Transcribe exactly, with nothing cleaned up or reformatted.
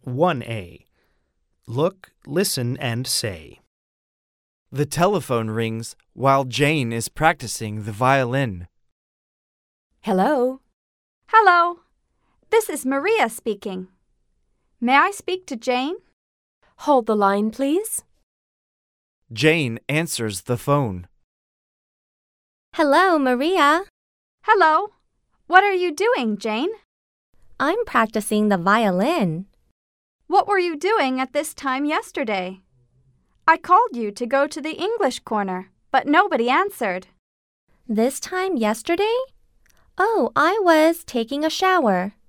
one A. Look, listen, and say. The telephone rings while Jane is practicing the violin. Hello? Hello. This is Maria speaking. May I speak to Jane? Hold the line, please. Jane answers the phone. Hello, Maria. Hello. What are you doing, Jane? I'm practicing the violin. What were you doing at this time yesterday? I called you to go to the English corner, but nobody answered. This time yesterday? Oh, I was taking a shower.